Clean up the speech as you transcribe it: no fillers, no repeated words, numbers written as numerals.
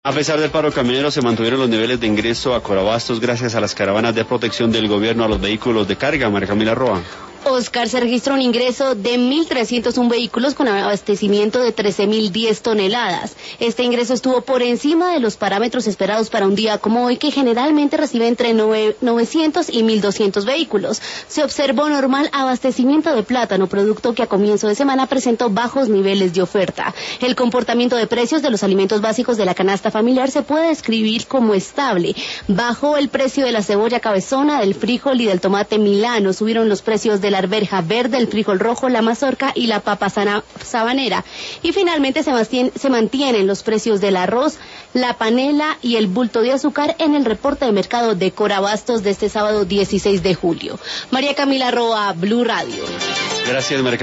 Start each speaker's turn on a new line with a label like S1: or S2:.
S1: A pesar del paro camionero, se mantuvieron los niveles de ingreso a Corabastos gracias a las caravanas de protección del gobierno a los vehículos de carga. María Camila Roa.
S2: Oscar, se registró un ingreso de 1.301 vehículos con abastecimiento de 13.010 toneladas. Este ingreso estuvo por encima de los parámetros esperados para un día como hoy, que generalmente recibe entre 900 y 1.200 vehículos. Se observó normal abastecimiento de plátano, producto que a comienzo de semana presentó bajos niveles de oferta. El comportamiento de precios de los alimentos básicos de la canasta familiar se puede describir como estable. Bajó el precio de la cebolla cabezona, del frijol y del tomate milano. Subieron los precios de la arveja verde, el frijol rojo, la mazorca y la papa sabanera. Y finalmente se mantienen los precios del arroz, la panela y el bulto de azúcar en el reporte de mercado de Corabastos de este sábado 16 de julio. María Camila Roa, Blue Radio.
S1: Gracias, María.